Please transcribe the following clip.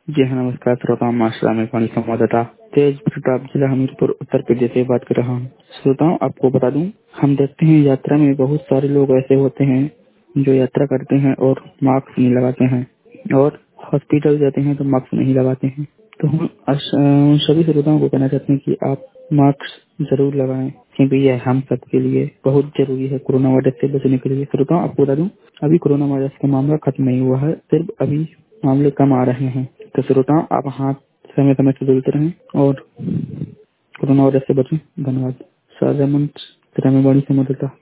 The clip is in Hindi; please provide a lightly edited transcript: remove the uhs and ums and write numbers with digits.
जी हाँ, नमस्कार श्रोताओं, मास्टर में पानी संवाददाता तेज प्रताप, जिला हमीरपुर, उत्तर प्रदेश से बात कर रहा हूँ। श्रोताओं, आपको बता दूं, हम देखते हैं यात्रा में बहुत सारे लोग ऐसे होते हैं जो यात्रा करते हैं और मास्क नहीं लगाते हैं, और हॉस्पिटल जाते हैं तो मास्क नहीं लगाते हैं। तो हम सभी श्रोताओं को कहना चाहते हैं कि आप मास्क जरूर लगाएं, क्योंकि यह हम सबके लिए बहुत जरूरी है कोरोना वायरस से बचने के लिए। श्रोताओं, आपको बता दूं, अभी कोरोना वायरस का मामला खत्म नहीं हुआ है, सिर्फ अभी मामले कम आ रहे हैं। तो श्रोताओं, आप हाथ समय समय से धुलते रहें और कोरोना वायरस से बचें। धन्यवाद। साझा मंच, ग्रामीण वाणी संवाददाता।